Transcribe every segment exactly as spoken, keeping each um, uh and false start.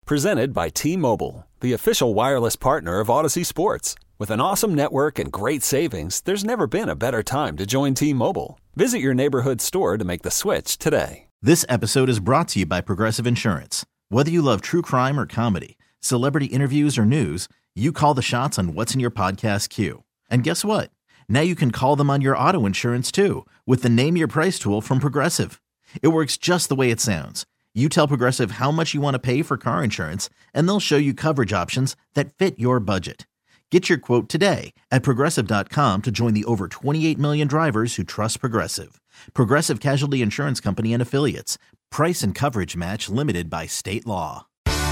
Presented by T-Mobile, the official wireless partner of Odyssey Sports. With an awesome network and great savings, there's never been a better time to join T-Mobile. Visit your neighborhood store to make the switch today. This episode is brought to you by Progressive Insurance. Whether you love true crime or comedy, celebrity interviews or news, you call the shots on what's in your podcast queue. And guess what? Now you can call them on your auto insurance too with the Name Your Price tool from Progressive. It works just the way it sounds. You tell Progressive how much you want to pay for car insurance, and they'll show you coverage options that fit your budget. Get your quote today at Progressive dot com to join the over twenty-eight million drivers who trust Progressive. Progressive Casualty Insurance Company and Affiliates. Price and coverage match limited by state law.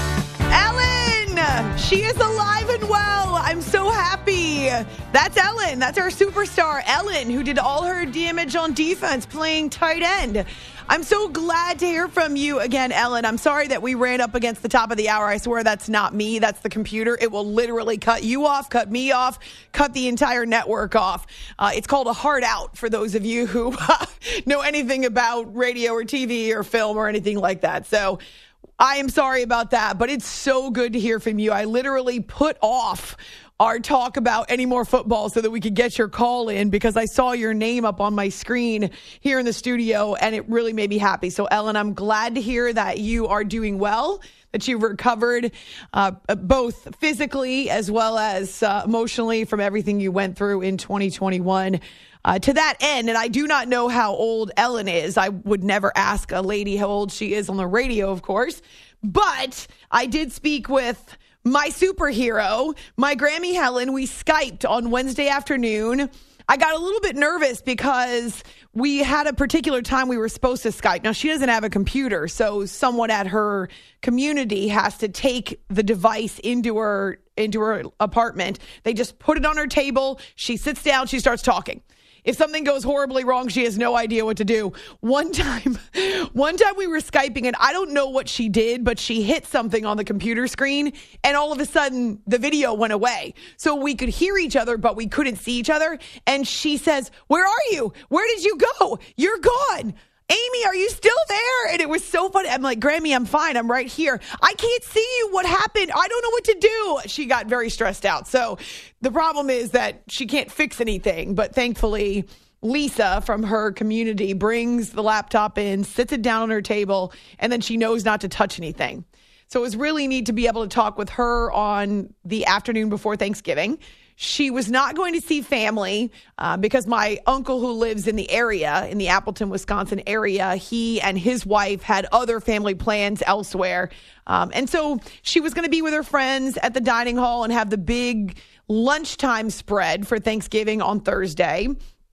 Ellen! She is alive and well. I'm so happy. That's Ellen. That's our superstar, Ellen, who did all her damage on defense playing tight end. I'm so glad to hear from you again, Ellen. I'm sorry that we ran up against the top of the hour. I swear that's not me. That's the computer. It will literally cut you off, cut me off, cut the entire network off. Uh, it's called a hard out for those of you who know anything about radio or T V or film or anything like that. So I am sorry about that, but it's so good to hear from you. I literally put off our talk about any more football so that we could get your call in because I saw your name up on my screen here in the studio and it really made me happy. So Ellen, I'm glad to hear that you are doing well, that you've recovered uh, both physically as well as uh, emotionally from everything you went through in twenty twenty-one. Uh, to that end, and I do not know how old Ellen is. I would never ask a lady how old she is on the radio, of course. But I did speak with my superhero, my Grammy Helen. We Skyped on Wednesday afternoon. I got a little bit nervous because we had a particular time we were supposed to Skype. Now, she doesn't have a computer, so someone at her community has to take the device into her into her apartment. They just put it on her table. She sits down. She starts talking. If something goes horribly wrong, she has no idea what to do. One time, one time we were Skyping and I don't know what she did, but she hit something on the computer screen and all of a sudden the video went away. So we could hear each other, but we couldn't see each other. And she says, "Where are you? Where did you go? You're gone. Amy, are you still there?" And it was so funny. I'm like, "Grammy, I'm fine. I'm right here. I can't see you. What happened? I don't know what to do." She got very stressed out. So the problem is that she can't fix anything. But thankfully, Lisa from her community brings the laptop in, sits it down on her table, and then she knows not to touch anything. So it was really neat to be able to talk with her on the afternoon before Thanksgiving. She was not going to see family uh, because my uncle who lives in the area, in the Appleton, Wisconsin area, he and his wife had other family plans elsewhere. Um, and so she was going to be with her friends at the dining hall and have the big lunchtime spread for Thanksgiving on Thursday.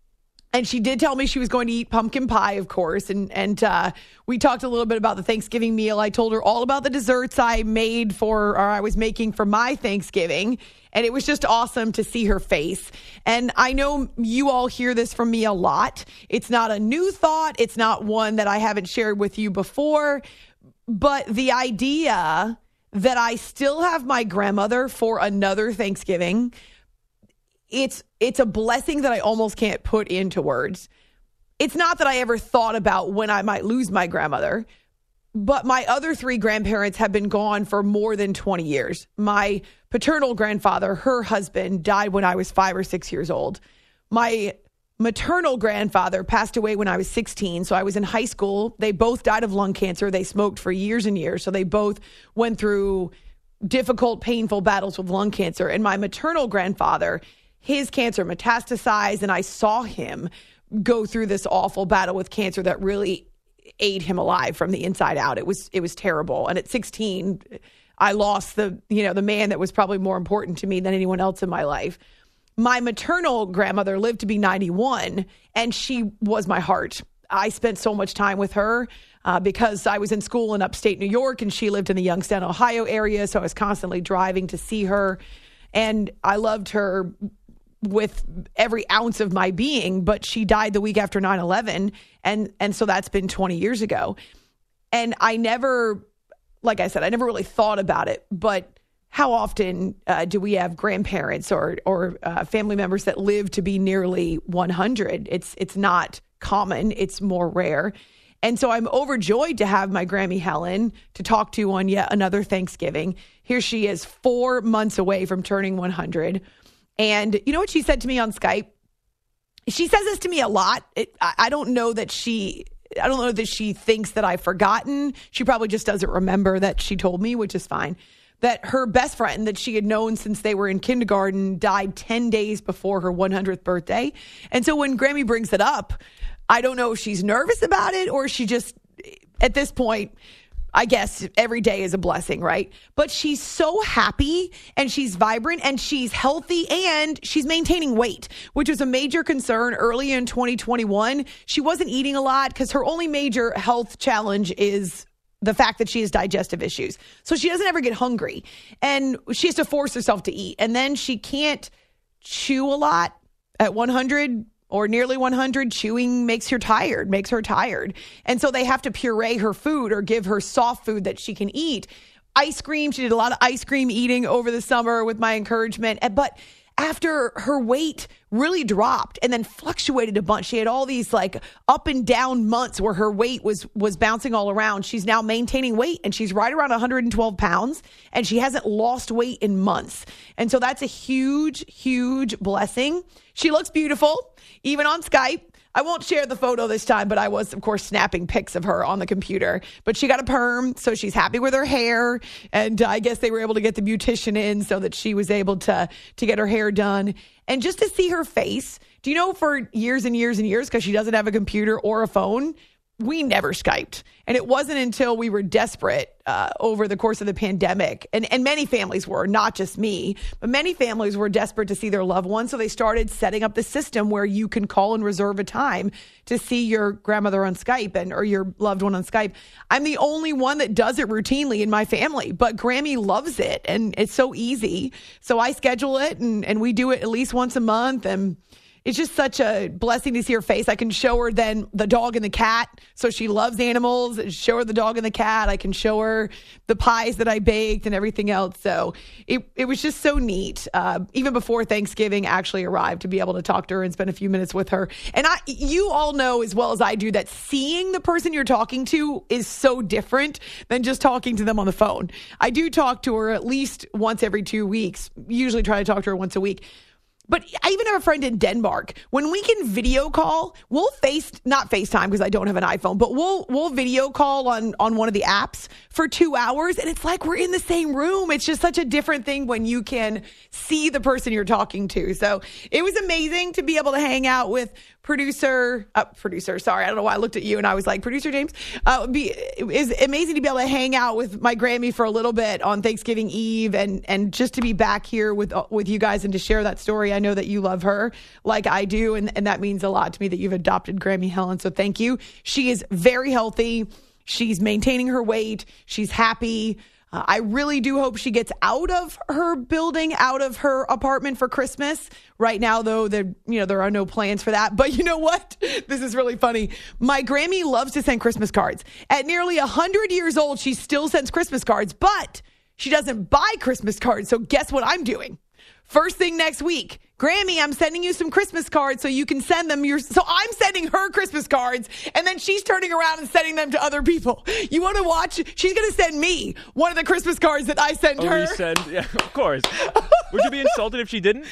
And she did tell me she was going to eat pumpkin pie, of course. And and uh, we talked a little bit about the Thanksgiving meal. I told her all about the desserts I made for, or I was making for my Thanksgiving. And it was just awesome to see her face. And I know you all hear this from me a lot. It's not a new thought. It's not one that I haven't shared with you before. But the idea that I still have my grandmother for another Thanksgiving, it's it's a blessing that I almost can't put into words. It's not that I ever thought about when I might lose my grandmother, but my other three grandparents have been gone for more than twenty years. My paternal grandfather, her husband, died when I was five or six years old. My maternal grandfather passed away when I was sixteen, so I was in high school. They both died of lung cancer. They smoked for years and years, so they both went through difficult, painful battles with lung cancer. And my maternal grandfather, his cancer metastasized, and I saw him go through this awful battle with cancer that really ate him alive from the inside out. It was it was terrible. And at sixteen, I lost the you know the man that was probably more important to me than anyone else in my life. My maternal grandmother lived to be ninety-one, and she was my heart. I spent so much time with her uh, because I was in school in upstate New York, and she lived in the Youngstown, Ohio area, so I was constantly driving to see her. And I loved her with every ounce of my being, but she died the week after nine eleven. And, and so that's been twenty years ago. And I never, like I said, I never really thought about it, but how often uh, do we have grandparents or, or uh, family members that live to be nearly one hundred? It's, it's not common. It's more rare. And so I'm overjoyed to have my Grammy Helen to talk to on yet another Thanksgiving. Here she is, four months away from turning one hundred. And you know what she said to me on Skype? She says this to me a lot. It, I, I don't know that she... I don't know that she thinks that I've forgotten. She probably just doesn't remember that she told me, which is fine. That her best friend that she had known since they were in kindergarten died ten days before her one hundredth birthday. And so when Grammy brings it up, I don't know if she's nervous about it or she just, at this point, I guess every day is a blessing, right? But she's so happy and she's vibrant and she's healthy and she's maintaining weight, which was a major concern early in twenty twenty-one. She wasn't eating a lot because her only major health challenge is the fact that she has digestive issues. So she doesn't ever get hungry and she has to force herself to eat. And then she can't chew a lot at one hundred or nearly one hundred. Chewing makes her tired, makes her tired. And so they have to puree her food or give her soft food that she can eat. Ice cream. She did a lot of ice cream eating over the summer with my encouragement. But after her weight really dropped and then fluctuated a bunch, she had all these like up and down months where her weight was was bouncing all around. She's now maintaining weight and she's right around one hundred twelve pounds and she hasn't lost weight in months. And so that's a huge, huge blessing. She looks beautiful, even on Skype. I won't share the photo this time, but I was, of course, snapping pics of her on the computer. But she got a perm, so she's happy with her hair. And I guess they were able to get the beautician in so that she was able to, to get her hair done. And just to see her face, do you know for years and years and years, because she doesn't have a computer or a phone, we never Skyped. And it wasn't until we were desperate uh, over the course of the pandemic, and, and many families were, not just me, but many families were desperate to see their loved ones. So they started setting up the system where you can call and reserve a time to see your grandmother on Skype and or your loved one on Skype. I'm the only one that does it routinely in my family, but Grammy loves it and it's so easy. So I schedule it and, and we do it at least once a month. And it's just such a blessing to see her face. I can show her then the dog and the cat. So she loves animals. Show her the dog and the cat. I can show her the pies that I baked and everything else. So it, it was just so neat. Uh, even before Thanksgiving actually arrived, to be able to talk to her and spend a few minutes with her. And I, you all know as well as I do that seeing the person you're talking to is so different than just talking to them on the phone. I do talk to her at least once every two weeks. Usually try to talk to her once a week. But I even have a friend in Denmark. When we can video call, we'll face, not FaceTime because I don't have an iPhone, but we'll we'll video call on, on one of the apps for two hours. And it's like we're in the same room. It's just such a different thing when you can see the person you're talking to. So it was amazing to be able to hang out with producer, uh, producer, sorry, I don't know why I looked at you and I was like, producer James. Uh, be, it was amazing to be able to hang out with my Grammy for a little bit on Thanksgiving Eve and, and just to be back here with, uh, with you guys and to share that story. I know that you love her like I do, and, and that means a lot to me that you've adopted Grammy Helen. So thank you. She is very healthy. She's maintaining her weight. She's happy. Uh, I really do hope she gets out of her building, out of her apartment for Christmas. Right now, though, there, you know, there are no plans for that. But you know what? This is really funny. My Grammy loves to send Christmas cards. At nearly one hundred years old, she still sends Christmas cards, but she doesn't buy Christmas cards. So guess what I'm doing? First thing next week, Grammy, I'm sending you some Christmas cards so you can send them. Your, so I'm sending her Christmas cards, and then she's turning around and sending them to other people. You want to watch? She's going to send me one of the Christmas cards that I send oh, her. We send, yeah, of course. Would you be insulted if she didn't?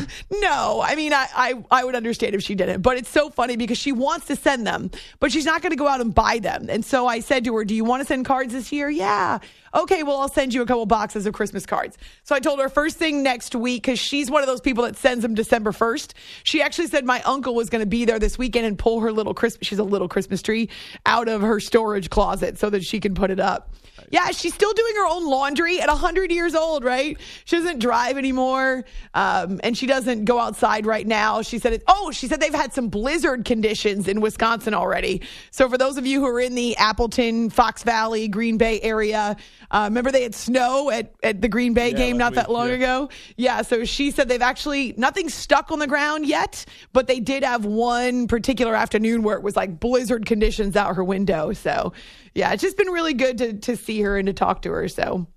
No, I mean, I, I, I would understand if she didn't. But it's so funny because she wants to send them, but she's not going to go out and buy them. And so I said to her, do you want to send cards this year? Yeah. Okay, well, I'll send you a couple boxes of Christmas cards. So I told her first thing next week, because she's one of those people that sends them December first. She actually said my uncle was going to be there this weekend and pull her little Christmas, she's a little Christmas tree, out of her storage closet so that she can put it up. Yeah, she's still doing her own laundry at one hundred years old, right? She doesn't drive anymore, um, and she doesn't go outside right now. She said, it, oh, she said they've had some blizzard conditions in Wisconsin already. So for those of you who are in the Appleton, Fox Valley, Green Bay area, uh, remember they had snow at, at the Green Bay yeah, game not week, that long yeah. ago? Yeah, so she said they've actually, nothing stuck on the ground yet, but they did have one particular afternoon where it was like blizzard conditions out her window. So yeah, it's just been really good to, to see her and to talk to her. So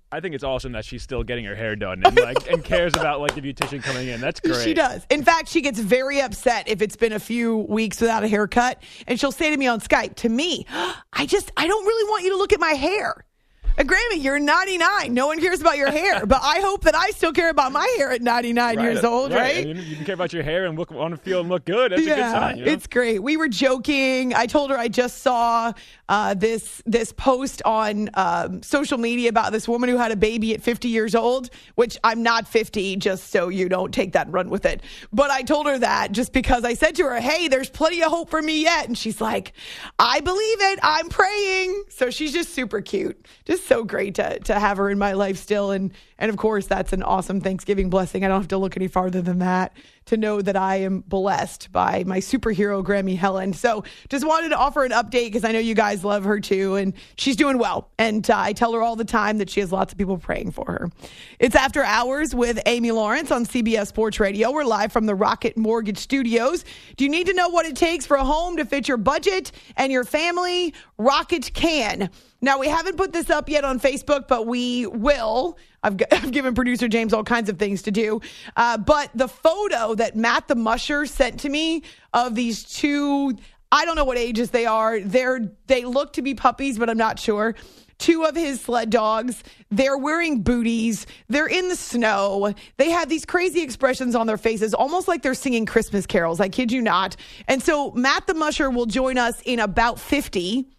I think it's awesome that she's still getting her hair done and like and cares about like the beautician coming in. That's great. She does. In fact, she gets very upset if it's been a few weeks without a haircut, and she'll say to me on Skype, to me, I just, I don't really want you to look at my hair. Uh, Grammy, you're ninety-nine. No one cares about your hair, but I hope that I still care about my hair at ninety-nine right, years old, right? right? And you can care about your hair and look, want to feel and look good. That's yeah, a good sign. You know? It's great. We were joking. I told her I just saw uh, this this post on um, social media about this woman who had a baby at fifty years old, which I'm not fifty, just so you don't take that and run with it. But I told her that just because I said to her, hey, there's plenty of hope for me yet. And she's like, I believe it. I'm praying. So she's just super cute. Just so great to, to have her in my life still. And, and of course, that's an awesome Thanksgiving blessing. I don't have to look any farther than that to know that I am blessed by my superhero, Grammy Helen. So just wanted to offer an update because I know you guys love her too. And she's doing well. And uh, I tell her all the time that she has lots of people praying for her. It's After Hours with Amy Lawrence on C B S Sports Radio. We're live from the Rocket Mortgage Studios. Do you need to know what it takes for a home to fit your budget and your family? Rocket can. Now, we haven't put this up yet on Facebook, but we will. I've, g- I've given producer James all kinds of things to do. Uh, but the photo that Matt the Musher sent to me of these two, I don't know what ages they are. They're, they look to be puppies, but I'm not sure. Two of his sled dogs. They're wearing booties. They're in the snow. They have these crazy expressions on their faces, almost like they're singing Christmas carols. I kid you not. And so Matt the Musher will join us in about fifty,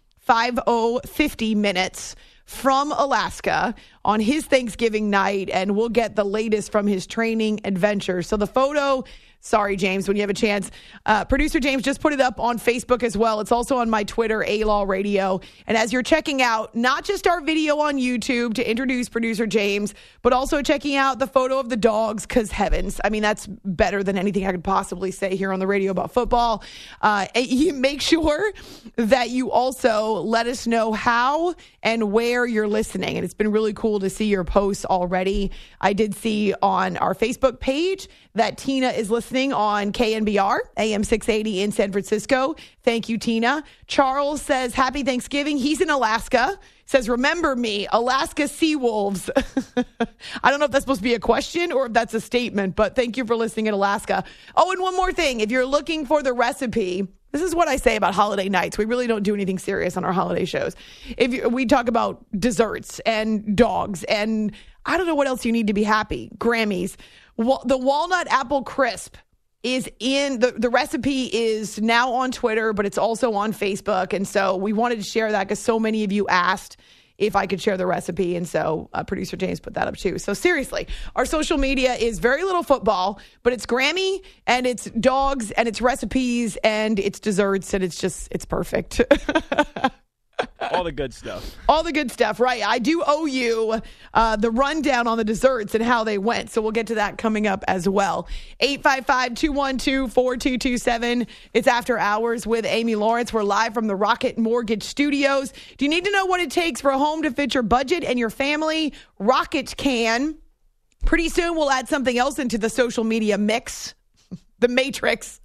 fifty minutes from Alaska on his Thanksgiving night, and we'll get the latest from his training adventure. So the photo, sorry, James, when you have a chance, uh, producer James just put it up on Facebook as well. It's also on my Twitter, A-Law Radio. And as you're checking out, not just our video on YouTube to introduce producer James, but also checking out the photo of the dogs, because heavens, I mean, that's better than anything I could possibly say here on the radio about football. Uh, you make sure that you also let us know how and where you're listening. And it's been really cool to see your posts already. I did see on our Facebook page that Tina is listening on K N B R, A M six eighty in San Francisco. Thank you, Tina. Charles says, happy Thanksgiving. He's in Alaska. Says, remember me, Alaska sea wolves. I don't know if that's supposed to be a question or if that's a statement, but thank you for listening in Alaska. Oh, and one more thing. If you're looking for the recipe, this is what I say about holiday nights. We really don't do anything serious on our holiday shows. If you, we talk about desserts and dogs and I don't know what else you need to be happy. Grammys. Wa- the walnut apple crisp is in the, the recipe is now on Twitter, but it's also on Facebook. And so we wanted to share that because so many of you asked if I could share the recipe. And so uh, producer James put that up too. So seriously, our social media is very little football, but it's Grammy and it's dogs and it's recipes and it's desserts and it's just, it's perfect. All the good stuff. All the good stuff, right. I do owe you uh, the rundown on the desserts and how they went. So we'll get to that coming up as well. eight five five, two one two, four two two seven. It's After Hours with Amy Lawrence. We're live from the Rocket Mortgage Studios. Do you need to know what it takes for a home to fit your budget and your family? Rocket can. Pretty soon we'll add something else into the social media mix. The Matrix.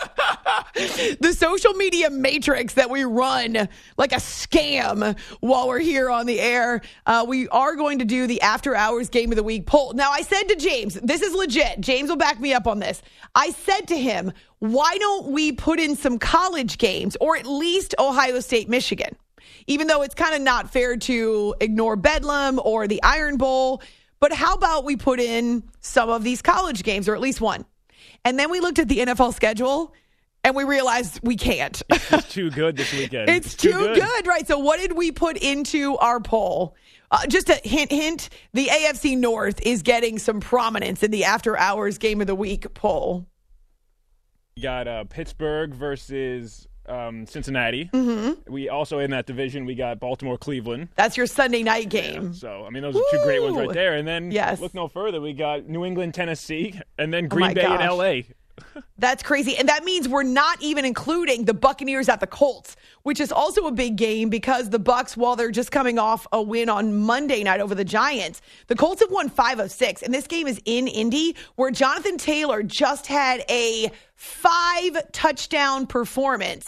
The social media matrix that we run like a scam while we're here on the air. Uh, we are going to do the After Hours Game of the Week poll. Now, I said to James, this is legit. James will back me up on this. I said to him, why don't we put in some college games or at least Ohio State, Michigan? Even though it's kind of not fair to ignore Bedlam or the Iron Bowl. But how about we put in some of these college games or at least one? And then we looked at the N F L schedule and we realized we can't. It's too good this weekend. It's, it's too, too good. good, right? So what did we put into our poll? Uh, just a hint, hint, the A F C North is getting some prominence in the After Hours Game of the Week poll. We got uh, Pittsburgh versus um, Cincinnati. Mm-hmm. We also, in that division, we got Baltimore-Cleveland. That's your Sunday night game. Yeah, so, I mean, those are two Woo! great ones right there. And then, yes. look no further, we got New England, Tennessee, and then Green oh Bay gosh. and L A. That's crazy. And that means we're not even including the Buccaneers at the Colts, which is also a big game because the Bucs, while they're just coming off a win on Monday night over the Giants, the Colts have won five of six. And this game is in Indy, where Jonathan Taylor just had a five touchdown performance.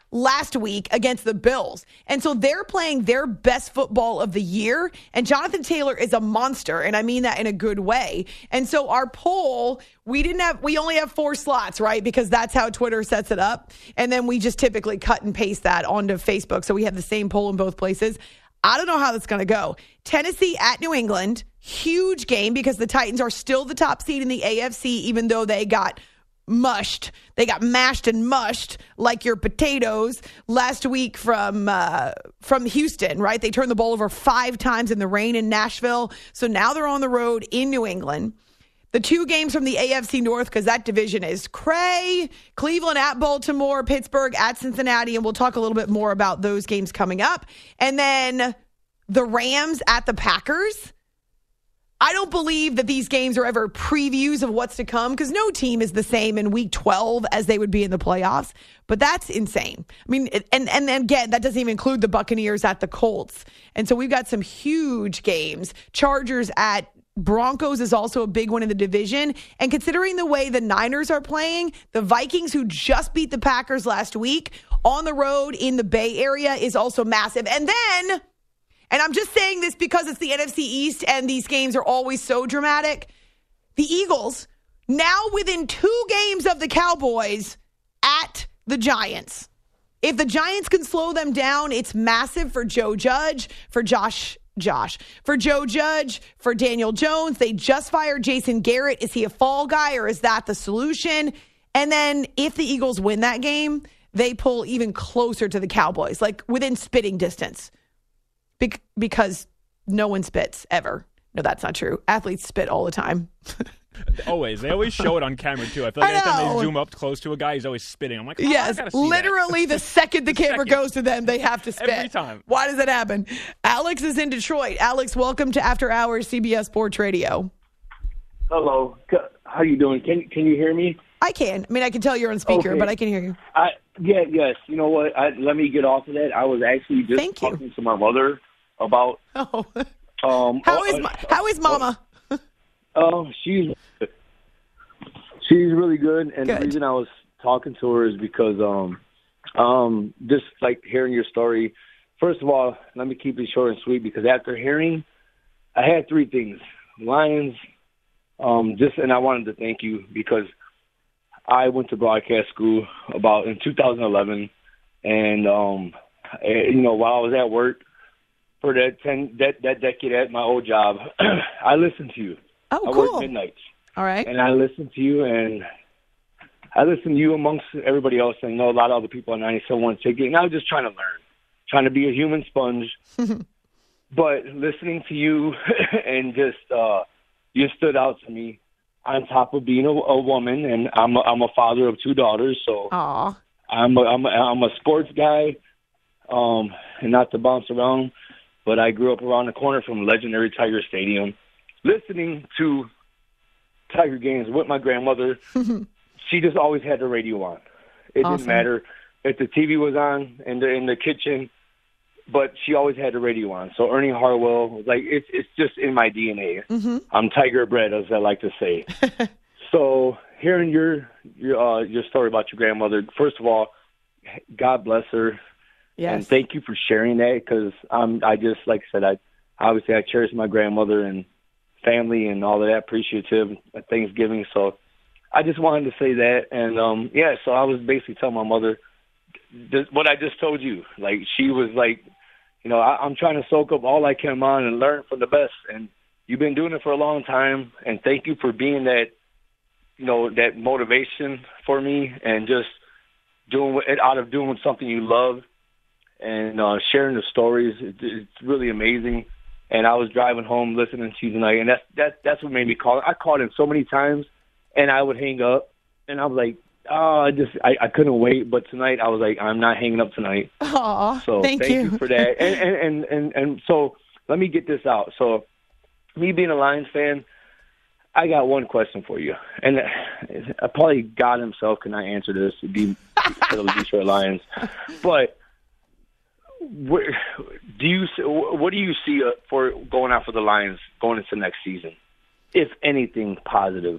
last week against the Bills. And so they're playing their best football of the year. And Jonathan Taylor is a monster. And I mean that in a good way. And so our poll, we didn't have, we only have four slots, right? Because that's how Twitter sets it up. And then we just typically cut and paste that onto Facebook. So we have the same poll in both places. I don't know how that's going to go. Tennessee at New England, huge game because the Titans are still the top seed in the A F C, even though they got mushed. They got mashed and mushed like your potatoes last week from uh, from Houston, right? They turned the ball over five times in the rain in Nashville. So now they're on the road in New England. The two games from the A F C North, because that division is cray. Cleveland at Baltimore, Pittsburgh at Cincinnati, and we'll talk a little bit more about those games coming up. And then the Rams at the Packers. I don't believe that these games are ever previews of what's to come because no team is the same in week twelve as they would be in the playoffs. But that's insane. I mean, and, and again, that doesn't even include the Buccaneers at the Colts. And so we've got some huge games. Chargers at Broncos is also a big one in the division. And considering the way the Niners are playing, the Vikings, who just beat the Packers last week on the road in the Bay Area, is also massive. And then... And I'm just saying this because it's the N F C East and these games are always so dramatic. The Eagles, now within two games of the Cowboys at the Giants. If the Giants can slow them down, it's massive for Joe Judge, for Josh, Josh, for Joe Judge, for Daniel Jones. They just fired Jason Garrett. Is he a fall guy or is that the solution? And then if the Eagles win that game, they pull even closer to the Cowboys, like within spitting distance. Be- because no one spits ever. No, that's not true. Athletes spit all the time. Always. They always show it on camera, too. I feel like I every time know. they zoom up close to a guy, he's always spitting. I'm like, oh, yes, I gotta see literally that. the second the, The camera second. goes to them, they have to spit. Every time. Why does that happen? Alex is in Detroit. Alex, welcome to After Hours C B S Sports Radio. Hello. How you doing? Can Can you hear me? I can. I mean, I can tell you're on speaker, Okay. but I can hear you. I yeah yes. You know what? I, let me get off of that. I was actually just Thank you. talking to my mother about Oh, um. how uh, is ma- how is Mama? Um, she's she's really good, and Good. the reason I was talking to her is because um um just like hearing your story. First of all, let me keep it short and sweet because after hearing, I had three things: Lions, um, just and I wanted to thank you because I went to broadcast school about in two thousand eleven, and um, eh, you know while I was at work for that ten that that decade at my old job, I listened to you. Oh, I cool. worked midnights. All right. And I listened to you, and I listened to you amongst everybody else. I know a lot of other people on ninety-seven point one ticket, and I was just trying to learn, trying to be a human sponge. But listening to you and just uh, you stood out to me on top of being a, a woman, and I'm a, I'm a father of two daughters, so Aw. I'm a, I'm a, I'm a sports guy, um, and not to bounce around, but I grew up around the corner from legendary Tiger Stadium. Listening to Tiger games with my grandmother, she just always had the radio on. It Awesome. didn't matter if the T V was on in the in the kitchen, but she always had the radio on. So Ernie Harwell, like it's it's just in my D N A. Mm-hmm. I'm Tiger bred, as I like to say. So hearing your your uh, your story about your grandmother, first of all, God bless her. Yes. And thank you for sharing that because I'm I just like I said I obviously I cherish my grandmother and family and all of that, appreciative at Thanksgiving. So I just wanted to say that, and um, yeah. So I was basically telling my mother this, what I just told you. Like she was like, you know, I, I'm trying to soak up all I can on and learn from the best. And you've been doing it for a long time, and thank you for being that, you know, that motivation for me and just doing it out of doing something you love. And uh, sharing the stories, it, it's really amazing. And I was driving home listening to you tonight, and that's that's that's what made me call. I called in so many times, and I would hang up, and I was like, oh, I just I, I couldn't wait. But tonight, I was like, I'm not hanging up tonight. Aw, So thank, thank you. for that. And, and and and and so let me get this out. So me being a Lions fan, I got one question for you, and uh, probably God Himself cannot answer this. It'd be for the Detroit Lions, but. Where, do you what do you see for going out for the Lions going into next season, if anything positive?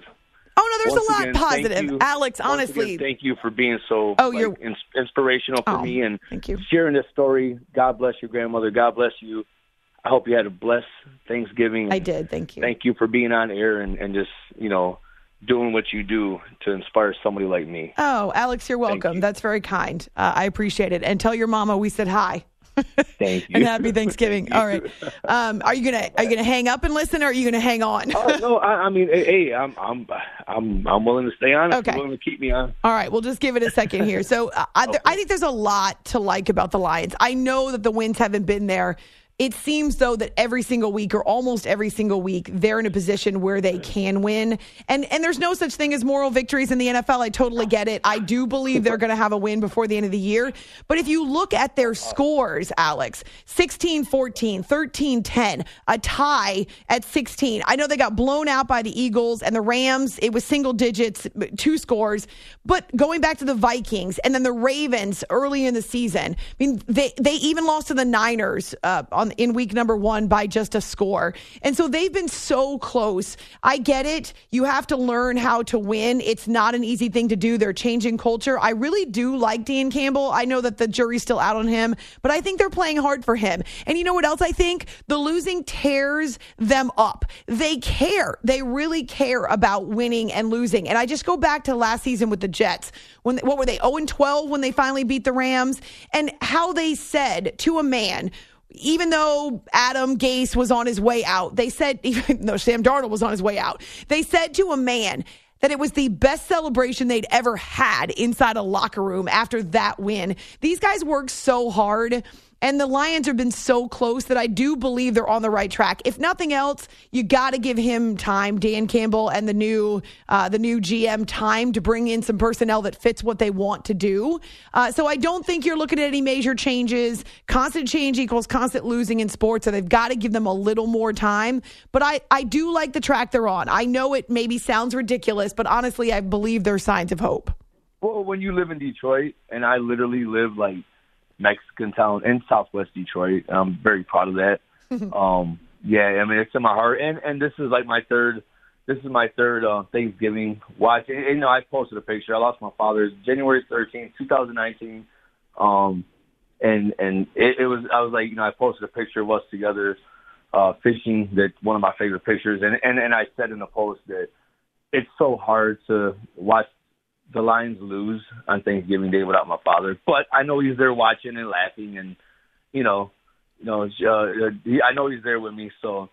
Oh, no, there's once a lot again, positive. you, Alex, once honestly. again, thank you for being so Oh, like, you're ins- inspirational for oh, me and thank you. sharing this story. God bless your grandmother. God bless you. I hope you had a blessed Thanksgiving. I did. Thank you. Thank you for being on air and, and just, you know, doing what you do to inspire somebody like me. Oh, Alex, you're welcome. You. That's very kind. Uh, I appreciate it. And tell your mama we said hi. Thank you. And happy Thanksgiving. All right. Um, are you gonna are you gonna hang up and listen, or are you gonna hang on? Oh, no, I, I mean, hey, I'm I'm I'm I'm willing to stay on. If Okay. you're willing to keep me on. All right, we'll just give it a second here. So uh, I, there, I think there's a lot to like about the Lions. I know that the wins haven't been there. It seems, though, that every single week or almost every single week, they're in a position where they can win. And and there's no such thing as moral victories in the N F L. I totally get it. I do believe they're going to have a win before the end of the year. But if you look at their scores, Alex, sixteen fourteen, thirteen ten, a tie at sixteen. I know they got blown out by the Eagles and the Rams. It was single digits, two scores. But going back to the Vikings and then the Ravens early in the season, I mean, they, they even lost to the Niners uh, on in week number one by just a score. And so they've been so close. I get it. You have to learn how to win. It's not an easy thing to do. They're changing culture. I really do like Dan Campbell. I know that the jury's still out on him, but I think they're playing hard for him. And you know what else I think? The losing tears them up. They care. They really care about winning and losing. And I just go back to last season with the Jets. When what were they, oh and twelve when they finally beat the Rams? And how they said to a man, even though Adam Gase was on his way out, they said, even though Sam Darnold was on his way out, they said to a man that it was the best celebration they'd ever had inside a locker room after that win. These guys work so hard. And the Lions have been so close that I do believe they're on the right track. If nothing else, you got to give him time, Dan Campbell and the new uh, the new G M, time to bring in some personnel that fits what they want to do. Uh, so I don't think you're looking at any major changes. Constant change equals constant losing in sports, so they've got to give them a little more time. But I, I do like the track they're on. I know it maybe sounds ridiculous, but honestly, I believe there's signs of hope. Well, when you live in Detroit, and I literally live like Mexican town in Southwest Detroit. I'm very proud of that. um, yeah, I mean, it's in my heart. And and this is like my third, this is my third uh, Thanksgiving watch. And, and, you know, I posted a picture. I lost my father January thirteenth, twenty nineteen. Um, and and it, it was, I was like, you know, I posted a picture of us together uh, fishing. That's one of my favorite pictures. And, and, and I said in the post that it's so hard to watch the Lions lose on Thanksgiving Day without my father, but I know he's there watching and laughing, and you know, you know, uh, he, I know he's there with me. So,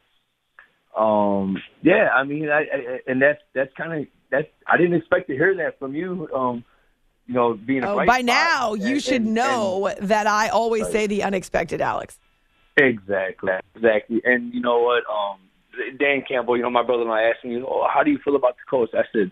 um, yeah, I mean, I, I and that's that's kind of that's I didn't expect to hear that from you. Um, you know, being a oh, bright by spot. now you and, should and, know and, that I always right. say the unexpected, Alex. Exactly, exactly. And you know what, um, Dan Campbell, you know, my brother and I asked me, oh, how do you feel about the coach? I said,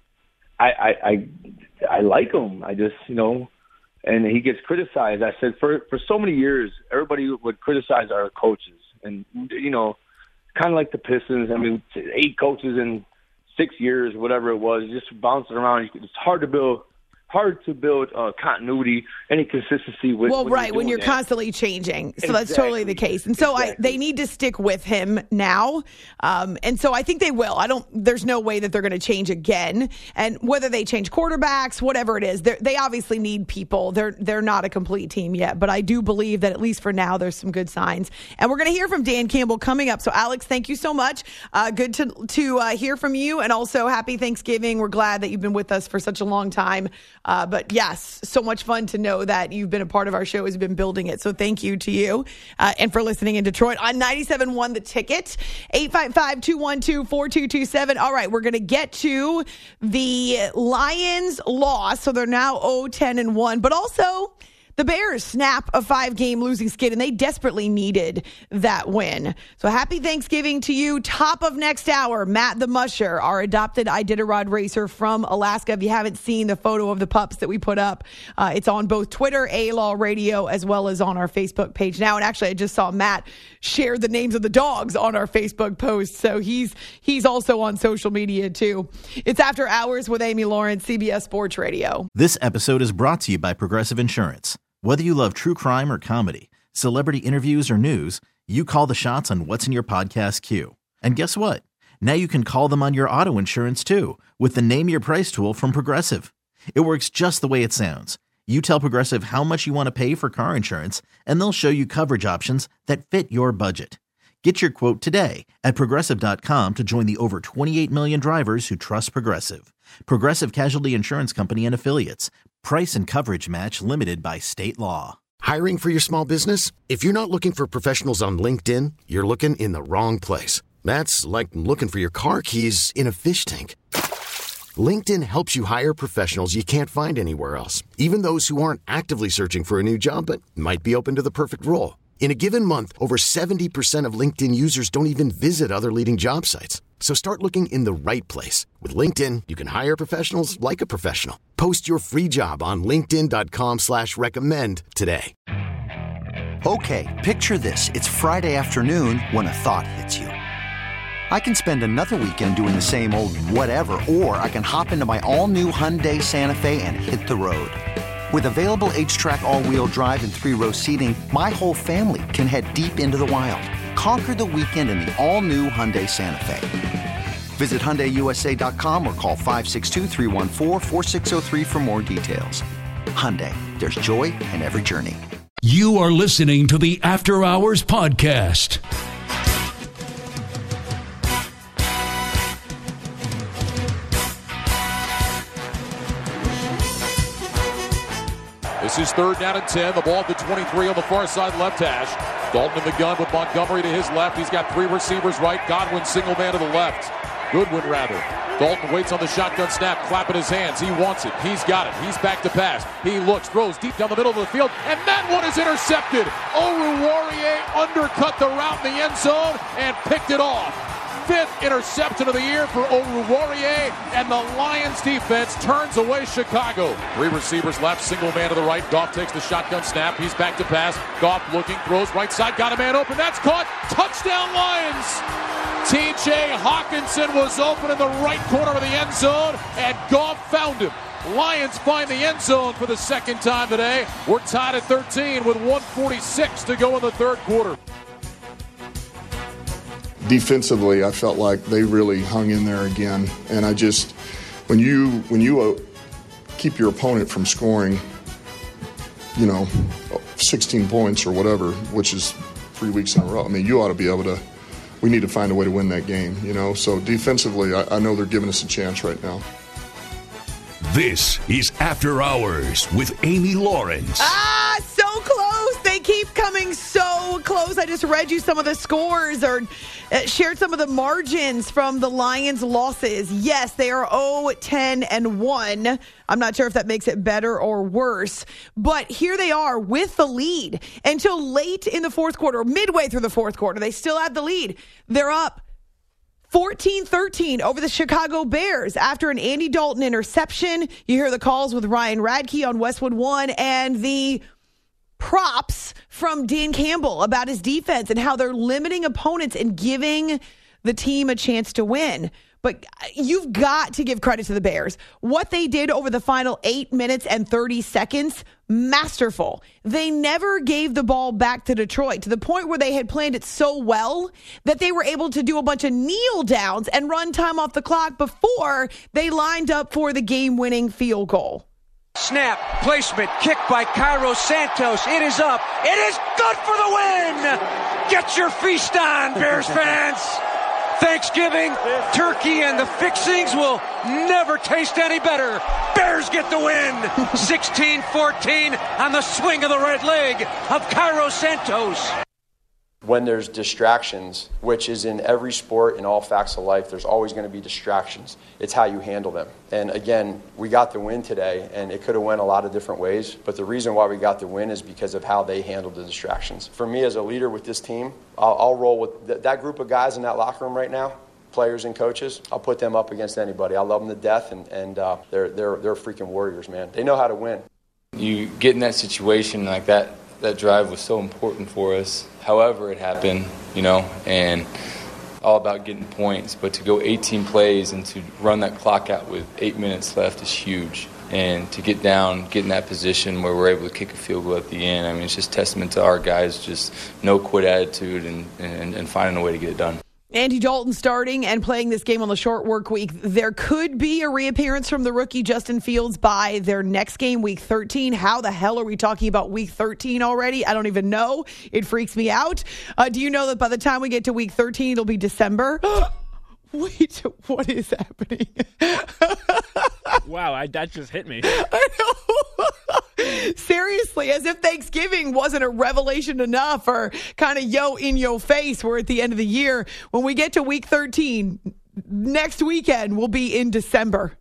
I, I, I, I like him. I just, you know, and he gets criticized. I said, for, for so many years, everybody would criticize our coaches. And, you know, kind of like the Pistons. I mean, eight coaches in six years, whatever it was, just bouncing around. It's hard to build hard to build uh, continuity, any consistency with. Well, when right, you're when you're that. constantly changing, so Exactly. that's totally the case. And so exactly. I, they need to stick with him now, um, and so I think they will. I don't. There's no way that they're going to change again. And whether they change quarterbacks, whatever it is, they obviously need people. They're they're not a complete team yet, but I do believe that at least for now, there's some good signs. And we're going to hear from Dan Campbell coming up. So Alex, thank you so much. Uh, good to to uh, hear from you, and also happy Thanksgiving. We're glad that you've been with us for such a long time. Uh, but yes. So much fun to know that you've been a part of our show, has been building it. So thank you to you uh, and for listening in Detroit on ninety-seven point one The Ticket, eight five five, two one two, four two two seven. All right, we're going to get to the Lions loss. So they're now oh ten and one, but also the Bears snap a five-game losing skid, and they desperately needed that win. So happy Thanksgiving to you. Top of next hour, Matt the Musher, our adopted Iditarod racer from Alaska. If you haven't seen the photo of the pups that we put up, uh, it's on both Twitter, A-Law Radio, as well as on our Facebook page now. And actually, I just saw Matt share the names of the dogs on our Facebook post. So he's he's also on social media, too. It's After Hours with Amy Lawrence, C B S Sports Radio. This episode is brought to you by Progressive Insurance. Whether you love true crime or comedy, celebrity interviews or news, you call the shots on what's in your podcast queue. And guess what? Now you can call them on your auto insurance too with the Name Your Price tool from Progressive. It works just the way it sounds. You tell Progressive how much you want to pay for car insurance, and they'll show you coverage options that fit your budget. Get your quote today at Progressive dot com to join the over twenty-eight million drivers who trust Progressive. Progressive Casualty Insurance Company and Affiliates. Price and coverage match limited by state law. Hiring for your small business? If you're not looking for professionals on LinkedIn, you're looking in the wrong place. That's like looking for your car keys in a fish tank. LinkedIn helps you hire professionals you can't find anywhere else, even those who aren't actively searching for a new job but might be open to the perfect role. In a given month, over seventy percent of LinkedIn users don't even visit other leading job sites. So start looking in the right place. With LinkedIn, you can hire professionals like a professional. Post your free job on linkedin dot com slash recommend today. Okay, picture this. It's Friday afternoon when a thought hits you. I can spend another weekend doing the same old whatever, or I can hop into my all-new Hyundai Santa Fe and hit the road. With available H-Track all-wheel drive and three-row seating, my whole family can head deep into the wild. Conquer the weekend in the all-new Hyundai Santa Fe. Visit Hyundai U S A dot com or call five six two, three one four, four six zero three for more details. Hyundai, there's joy in every journey. You are listening to the After Hours Podcast. This is third down and ten. The ball at the twenty-three on the far side left hash. Dalton in the gun with Montgomery to his left. He's got three receivers right. Godwin single man to the left. Goodwin rather. Dalton waits on the shotgun snap, clapping his hands. He wants it. He's got it. He's back to pass. He looks, throws deep down the middle of the field, and that one is intercepted. Oruwariye undercut the route in the end zone and picked it off. Fifth interception of the year for Oruwariye, and the Lions defense turns away Chicago. Three receivers left, single man to the right. Goff takes the shotgun snap. He's back to pass. Goff looking, throws right side, got a man open. That's caught. Touchdown Lions. T J Hawkinson was open in the right corner of the end zone, and Goff found him. Lions find the end zone for the second time today. We're tied at thirteen with one forty-six to go in the third quarter. Defensively, I felt like they really hung in there again, and I just, when you when you uh, keep your opponent from scoring, you know, sixteen points or whatever, which is three weeks in a row. I mean, you ought to be able to. We need to find a way to win that game, you know. So defensively, I, I know they're giving us a chance right now. This is After Hours with Amy Lawrence. Ah, so close. They keep coming so close. I just read you some of the scores or uh, shared some of the margins from the Lions' losses. Yes, they are oh, ten, and one. I'm not sure if that makes it better or worse. But here they are with the lead until late in the fourth quarter, midway through the fourth quarter. They still have the lead. They're up fourteen thirteen over the Chicago Bears after an Andy Dalton interception. You hear the calls with Ryan Radke on Westwood One and the props from Dan Campbell about his defense and how they're limiting opponents and giving the team a chance to win. But you've got to give credit to the Bears. What they did over the final eight minutes and thirty seconds, masterful. They never gave the ball back to Detroit to the point where they had planned it so well that they were able to do a bunch of kneel downs and run time off the clock before they lined up for the game-winning field goal. Snap, placement, kick by Cairo Santos. It is up. It is good for the win. Get your feast on, Bears fans. Thanksgiving, turkey, and the fixings will never taste any better. Bears get the win. sixteen fourteen on the swing of the right leg of Cairo Santos. When there's distractions, which is in every sport, in all facts of life, there's always going to be distractions. It's how you handle them. And again, we got the win today, and it could have went a lot of different ways. But the reason why we got the win is because of how they handled the distractions. For me as a leader with this team, I'll, I'll roll with th- that group of guys in that locker room right now, players and coaches. I'll put them up against anybody. I love them to death, and, and uh, they're, they're, they're freaking warriors, man. They know how to win. You get in that situation like that, that drive was so important for us. However it happened, you know, and all about getting points. But to go eighteen plays and to run that clock out with eight minutes left is huge. And to get down, get in that position where we're able to kick a field goal at the end, I mean, it's just testament to our guys' just no-quit attitude and, and, and finding a way to get it done. Andy Dalton starting and playing this game on the short work week. There could be a reappearance from the rookie Justin Fields by their next game, week thirteen. How the hell are we talking about week thirteen already? I don't even know. It freaks me out. Uh, do you know that by the time we get to week thirteen, it'll be December? Wait, what is happening? Wow, I, that just hit me. I know. Seriously, as if Thanksgiving wasn't a revelation enough, or kind of yo in your face. We're at the end of the year. When we get to week thirteen, next weekend will be in December.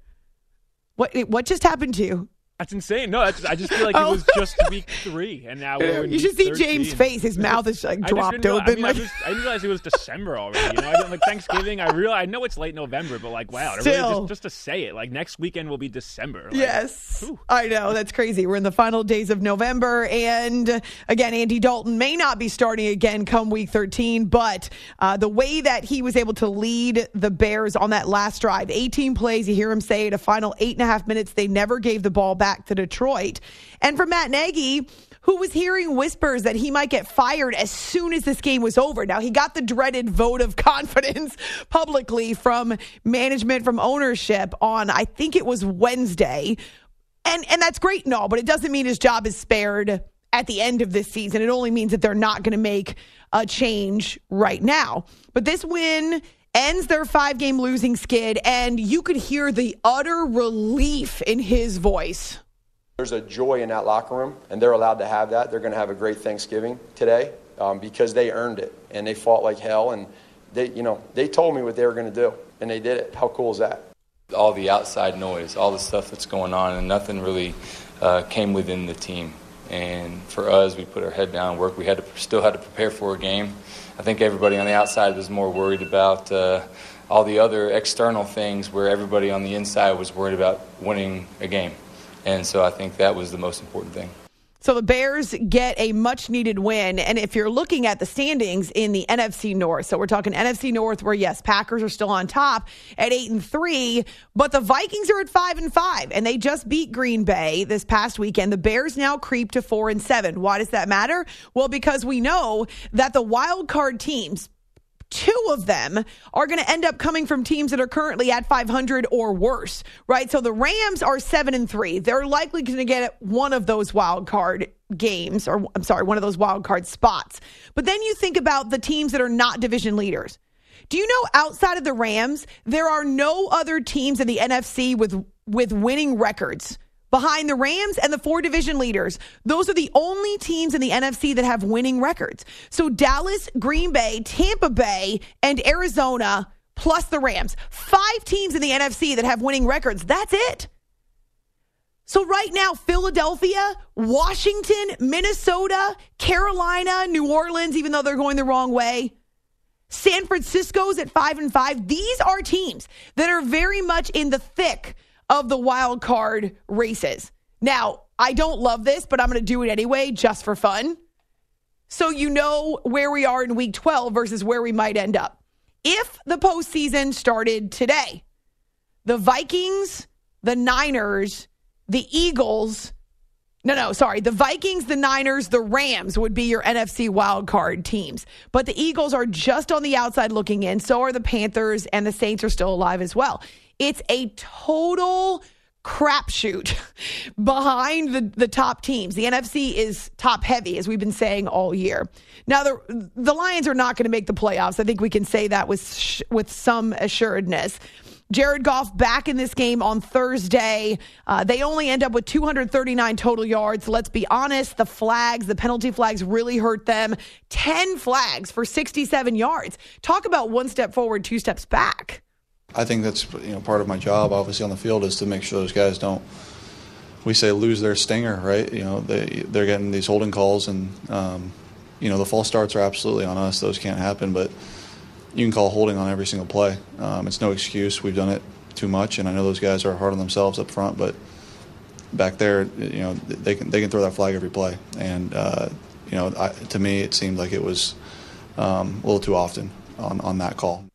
What what just happened to you? That's insane. No, that's, I just feel like Oh. it was just week three, and now we're in You should week see thirteen. James' face. His mouth is like I just dropped didn't realize- open. I, mean, I, like, just, I didn't realize it was December already. You know, I didn't, like Thanksgiving. I real I know it's late November, but like, wow, to really Still. just, just to say it, like next weekend will be December. Like, Yes, whew. I know. That's crazy. We're in the final days of November. And again, Andy Dalton may not be starting again come week thirteen, but uh, the way that he was able to lead the Bears on that last drive, eighteen plays, you hear him say it, a final eight and a half minutes, they never gave the ball back to Detroit. And for Matt Nagy, who was hearing whispers that he might get fired as soon as this game was over. Now, he got the dreaded vote of confidence publicly from management, from ownership on, I think it was Wednesday. And and that's great and all, but it doesn't mean his job is spared at the end of this season. It only means that they're not going to make a change right now. But this win ends their five-game losing skid, and you could hear the utter relief in his voice. There's a joy in that locker room, and they're allowed to have that. They're going to have a great Thanksgiving today um, because they earned it, and they fought like hell, and they, you know, they told me what they were going to do, and they did it. How cool is that? All the outside noise, all the stuff that's going on, and nothing really uh, came within the team. And for us, we put our head down, work. We had to still had to prepare for a game. I think everybody on the outside was more worried about uh, all the other external things, where everybody on the inside was worried about winning a game. And so I think that was the most important thing. So the Bears get a much-needed win. And if you're looking at the standings in the N F C North, so we're talking N F C North where, yes, Packers are still on top at eight and three, but the Vikings are at five and five, and they just beat Green Bay this past weekend. The Bears now creep to four and seven. Why does that matter? Well, because we know that the wild card teams, two of them are going to end up coming from teams that are currently at five hundred or worse, right? So the Rams are seven and three. They're likely going to get one of those wild card games, or I'm sorry, one of those wild card spots. But then you think about the teams that are not division leaders. Do you know outside of the Rams, there are no other teams in the N F C with with winning records? Behind the Rams and the four division leaders, those are the only teams in the N F C that have winning records. So Dallas, Green Bay, Tampa Bay, and Arizona, plus the Rams. Five teams in the N F C that have winning records. That's it. So right now, Philadelphia, Washington, Minnesota, Carolina, New Orleans, even though they're going the wrong way, San Francisco's at five and five. These are teams that are very much in the thick of the wild card races. Now, I don't love this, but I'm going to do it anyway, just for fun. So you know where we are in week twelve versus where we might end up. If the postseason started today, the Vikings, the Niners, the Eagles, no, no, sorry, the Vikings, the Niners, the Rams would be your N F C wild card teams. But the Eagles are just on the outside looking in. So are the Panthers, and the Saints are still alive as well. It's a total crapshoot behind the, the top teams. The N F C is top heavy, as we've been saying all year. Now, the the Lions are not going to make the playoffs. I think we can say that with sh- with some assuredness. Jared Goff back in this game on Thursday. Uh, they only end up with two hundred thirty-nine total yards. Let's be honest, the flags, the penalty flags really hurt them. ten flags for sixty-seven yards. Talk about one step forward, two steps back. I think that's, you know, part of my job, obviously, on the field, is to make sure those guys don't, we say, lose their stinger, right? You know, they, they're getting these holding calls, and, um, you know, the false starts are absolutely on us. Those can't happen, but you can call holding on every single play. Um, it's no excuse. We've done it too much, and I know those guys are hard on themselves up front, but back there, you know, they can they can throw that flag every play. And, uh, you know, I, to me, it seemed like it was um, a little too often on, on that call.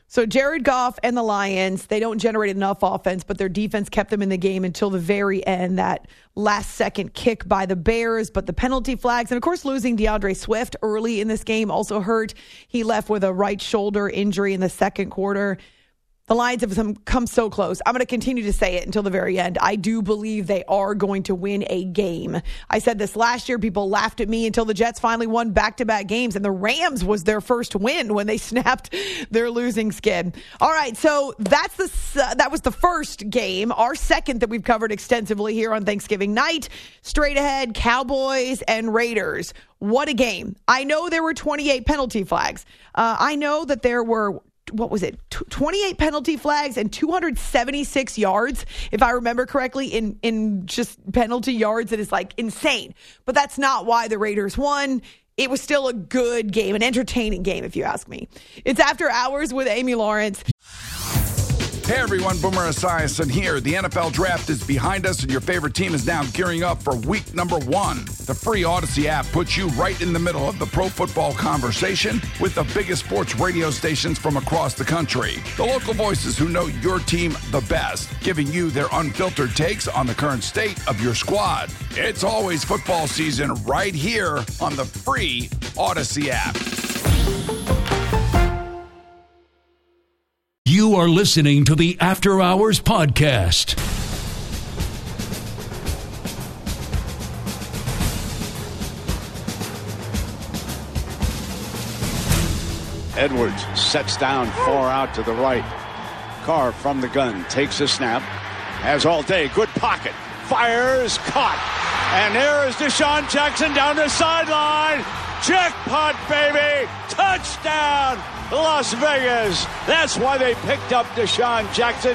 So Jared Goff and the Lions, they don't generate enough offense, but their defense kept them in the game until the very end. That last-second kick by the Bears, but the penalty flags. And, of course, losing DeAndre Swift early in this game also hurt. He left with a right shoulder injury in the second quarter. The Lions have come so close. I'm going to continue to say it until the very end. I do believe they are going to win a game. I said this last year. People laughed at me until the Jets finally won back-to-back games, and the Rams was their first win when they snapped their losing skid. All right, so that's the uh, that was the first game, our second that we've covered extensively here on Thanksgiving night. Straight ahead, Cowboys and Raiders. What a game. I know there were twenty-eight penalty flags. Uh, I know that there were what was it, twenty-eight penalty flags and two hundred seventy-six yards, if I remember correctly, in, in just penalty yards. It is like insane. But that's not why the Raiders won. It was still a good game, an entertaining game, if you ask me. It's After Hours with Amy Lawrence. Hey everyone, Boomer Esiason here. The N F L Draft is behind us and your favorite team is now gearing up for week number one. The free Odyssey app puts you right in the middle of the pro football conversation with the biggest sports radio stations from across the country. The local voices who know your team the best, giving you their unfiltered takes on the current state of your squad. It's always football season right here on the free Odyssey app. You are listening to the After Hours Podcast. Edwards sets down, far out to the right. Carr from the gun, takes a snap, has all day, good pocket, fires, caught. And there is Deshaun Jackson down the sideline. Jackpot, baby! Touchdown! Las Vegas. That's why they picked up Deshaun Jackson.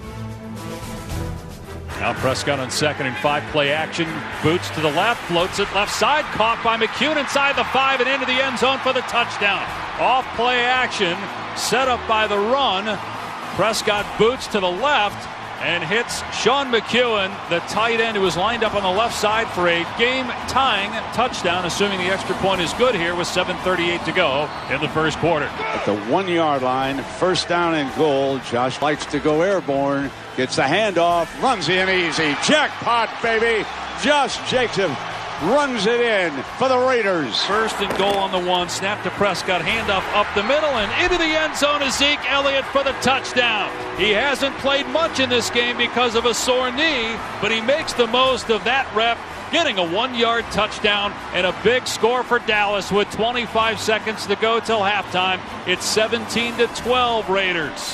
Now Prescott on second and five, play action. Boots to the left, floats it left side. Caught by McCune inside the five and into the end zone for the touchdown. Off play action, set up by the run. Prescott boots to the left and hits Sean McEwen, the tight end who was lined up on the left side for a game-tying touchdown, assuming the extra point is good here with seven thirty-eight to go in the first quarter. At the one-yard line, first down and goal. Josh likes to go airborne, gets the handoff, runs in easy. Jackpot, baby! Josh Jacobs runs it in for the Raiders. First and goal on the one. Snap to Prescott. Handoff up the middle and into the end zone is Zeke Elliott for the touchdown. He hasn't played much in this game because of a sore knee, but he makes the most of that rep, getting a one-yard touchdown and a big score for Dallas with twenty-five seconds to go till halftime. It's seventeen to twelve Raiders.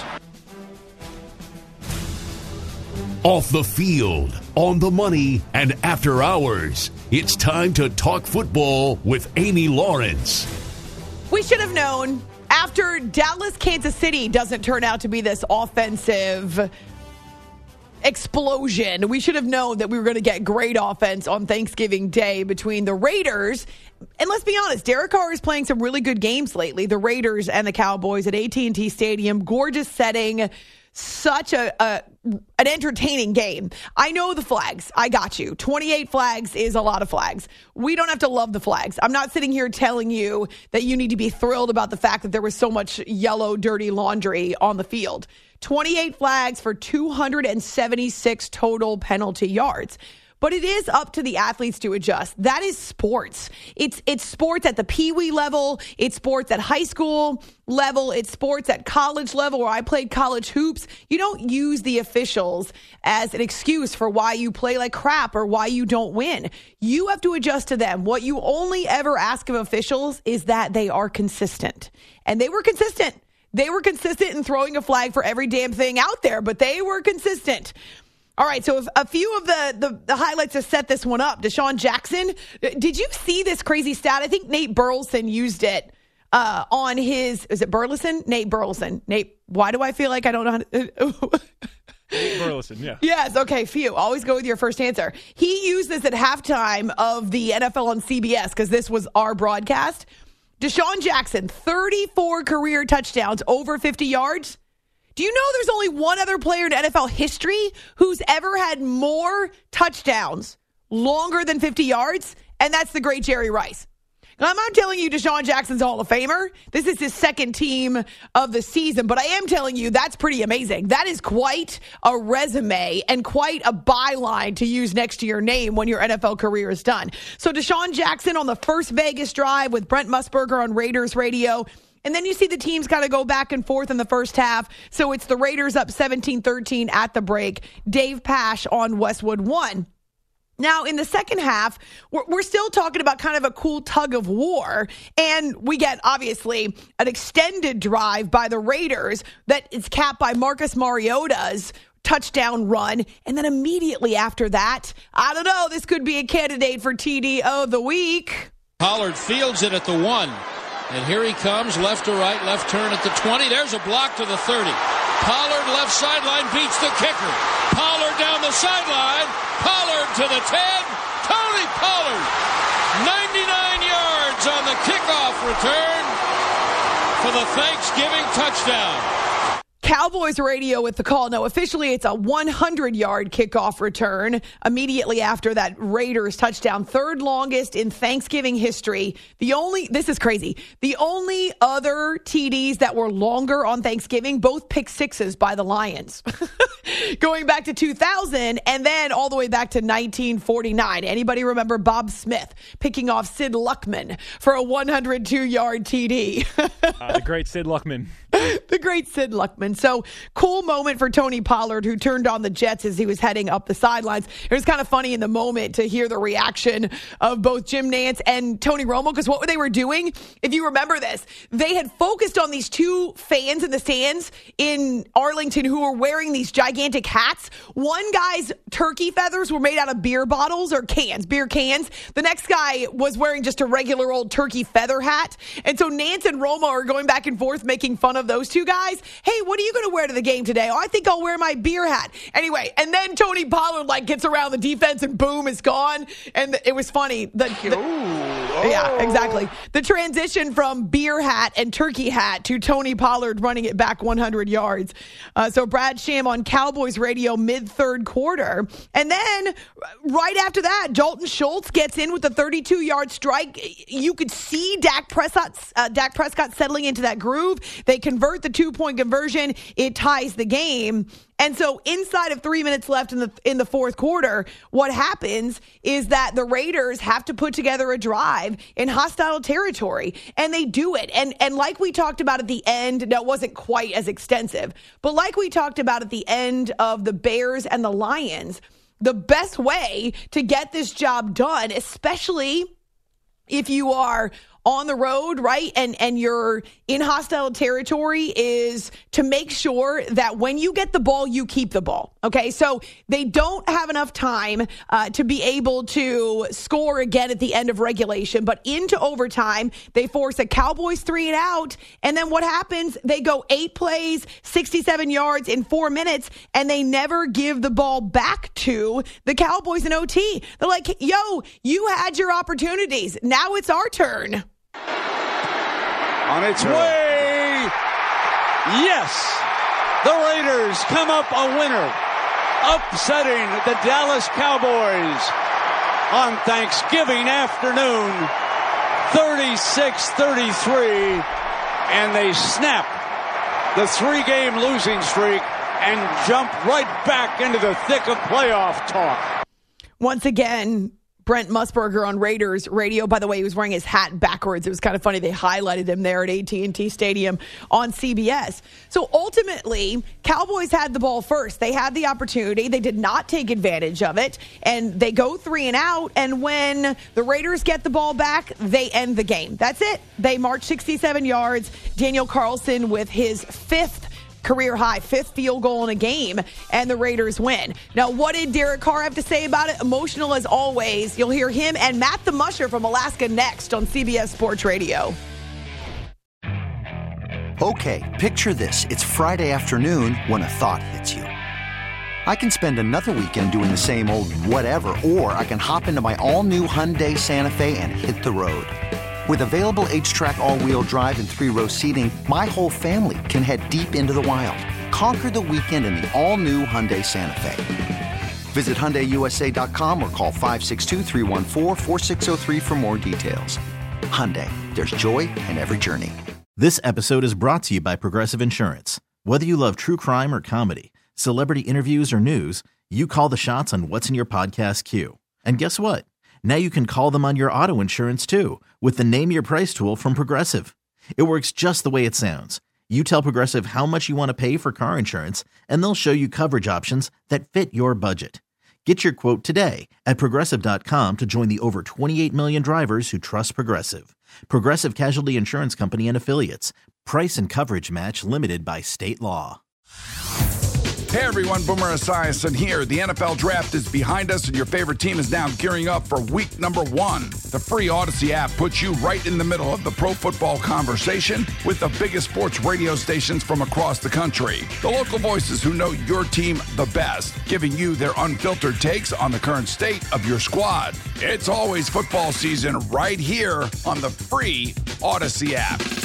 Off the field, on the money, and after hours. It's time to talk football with Amy Lawrence. We should have known after Dallas, Kansas City doesn't turn out to be this offensive explosion. We should have known that we were going to get great offense on Thanksgiving Day between the Raiders. And let's be honest, Derek Carr is playing some really good games lately. The Raiders and the Cowboys at A T and T Stadium. Gorgeous setting. Such a, a an entertaining game. I know the flags. I got you. twenty-eight flags is a lot of flags. We don't have to love the flags. I'm not sitting here telling you that you need to be thrilled about the fact that there was so much yellow, dirty laundry on the field. twenty-eight flags for two hundred seventy-six total penalty yards. But it is up to the athletes to adjust. That is sports. It's it's sports at the peewee level. It's sports at high school level. It's sports at college level where I played college hoops. You don't use the officials as an excuse for why you play like crap or why you don't win. You have to adjust to them. What you only ever ask of officials is that they are consistent. And they were consistent. They were consistent in throwing a flag for every damn thing out there, but they were consistent. All right, so if a few of the, the, the highlights to set this one up. Deshaun Jackson, did you see this crazy stat? I think Nate Burleson used it uh, on his, is it Burleson? Nate Burleson. Nate, why do I feel like I don't know how to... Nate Burleson, yeah. Yes, okay, phew. Always go with your first answer. He used this at halftime of the N F L on C B S because this was our broadcast. Deshaun Jackson, thirty-four career touchdowns, over fifty yards. Do you know there's only one other player in N F L history who's ever had more touchdowns longer than fifty yards? And that's the great Jerry Rice. I'm not telling you Deshaun Jackson's a Hall of Famer. This is his second team of the season, but I am telling you that's pretty amazing. That is quite a resume and quite a byline to use next to your name when your N F L career is done. So Deshaun Jackson on the first Vegas drive with Brent Musburger on Raiders Radio. And then you see the teams kind of go back and forth in the first half. So it's the Raiders up seventeen thirteen at the break. Dave Pasch on Westwood one. Now, in the second half, we're, we're still talking about kind of a cool tug of war, and we get, obviously, an extended drive by the Raiders that is capped by Marcus Mariota's touchdown run, and then immediately after that, I don't know, this could be a candidate for T D of the week. Pollard fields it at the one, and here he comes, left to right, left turn at the twenty. There's a block to the thirty. Pollard left sideline beats the kicker. Pollard down the sideline. Pollard to the ten. Tony Pollard, ninety-nine yards on the kickoff return for the Thanksgiving touchdown. Cowboys radio with the call. No, officially it's a hundred-yard kickoff return immediately after that Raiders touchdown. Third longest in Thanksgiving history. The only, this is crazy, the only other T Ds that were longer on Thanksgiving, both pick sixes by the Lions. Going back to two thousand and then all the way back to nineteen forty-nine. Anybody remember Bob Smith picking off Sid Luckman for a one hundred two-yard T D? uh, the great Sid Luckman. The great Sid Luckman. So, cool moment for Tony Pollard, who turned on the Jets as he was heading up the sidelines. It was kind of funny in the moment to hear the reaction of both Jim Nantz and Tony Romo, because what they were doing, if you remember this, they had focused on these two fans in the stands in Arlington who were wearing these gigantic hats. One guy's turkey feathers were made out of beer bottles or cans, beer cans. The next guy was wearing just a regular old turkey feather hat. And so Nantz and Romo are going back and forth making fun of those two guys. Hey, what are you going to wear to the game today? Oh, I think I'll wear my beer hat. Anyway, and then Tony Pollard like gets around the defense and boom, is gone. And it was funny. The, the, oh. Yeah, exactly. The transition from beer hat and turkey hat to Tony Pollard running it back one hundred yards. Uh, so Brad Sham on Cowboys radio mid-third quarter. And then right after that, Dalton Schultz gets in with a thirty-two-yard strike. You could see Dak Prescott, uh, Dak Prescott settling into that groove. They convert the two-point conversion. It ties the game. And so inside of three minutes left in the in the fourth quarter, what happens is that the Raiders have to put together a drive in hostile territory, and they do it. And and like we talked about at the end, no, it wasn't quite as extensive, but like we talked about at the end of the Bears and the Lions, the best way to get this job done, especially if you are on the road, right, and and you're in hostile territory, is to make sure that when you get the ball, you keep the ball, okay? So they don't have enough time uh, to be able to score again at the end of regulation, but into overtime, they force a Cowboys three and out, and then what happens? They go eight plays, sixty-seven yards in four minutes, and they never give the ball back to the Cowboys in O T. They're like, yo, you had your opportunities. Now it's our turn. On its way, yes, the Raiders come up a winner, upsetting the Dallas Cowboys on Thanksgiving afternoon, thirty-six thirty-three, and they snap the three-game losing streak and jump right back into the thick of playoff talk. Once again, Brent Musburger on Raiders radio. By the way, he was wearing his hat backwards. It was kind of funny. They highlighted him there at A T and T Stadium on C B S. So ultimately, Cowboys had the ball first. They had the opportunity. They did not take advantage of it. And they go three and out. And when the Raiders get the ball back, they end the game. That's it. They march sixty-seven yards. Daniel Carlson with his fifth career high, fifth field goal in a game, and the Raiders win. Now, what did Derek Carr have to say about it? Emotional as always. You'll hear him and Matt the Musher from Alaska next on C B S Sports Radio. Okay, picture this. It's Friday afternoon when a thought hits you. I can spend another weekend doing the same old whatever, or I can hop into my all-new Hyundai Santa Fe and hit the road. With available H-Track all-wheel drive and three-row seating, my whole family can head deep into the wild. Conquer the weekend in the all-new Hyundai Santa Fe. Visit Hyundai U S A dot com or call five six two, three one four, four six zero three for more details. Hyundai, there's joy in every journey. This episode is brought to you by Progressive Insurance. Whether you love true crime or comedy, celebrity interviews or news, you call the shots on what's in your podcast queue. And guess what? Now you can call them on your auto insurance too with the Name Your Price tool from Progressive. It works just the way it sounds. You tell Progressive how much you want to pay for car insurance, and they'll show you coverage options that fit your budget. Get your quote today at Progressive dot com to join the over twenty-eight million drivers who trust Progressive. Progressive Casualty Insurance Company and Affiliates. Price and coverage match limited by state law. Hey everyone, Boomer Esiason here. The N F L Draft is behind us and your favorite team is now gearing up for week number one. The free Odyssey app puts you right in the middle of the pro football conversation with the biggest sports radio stations from across the country. The local voices who know your team the best, giving you their unfiltered takes on the current state of your squad. It's always football season right here on the free Odyssey app.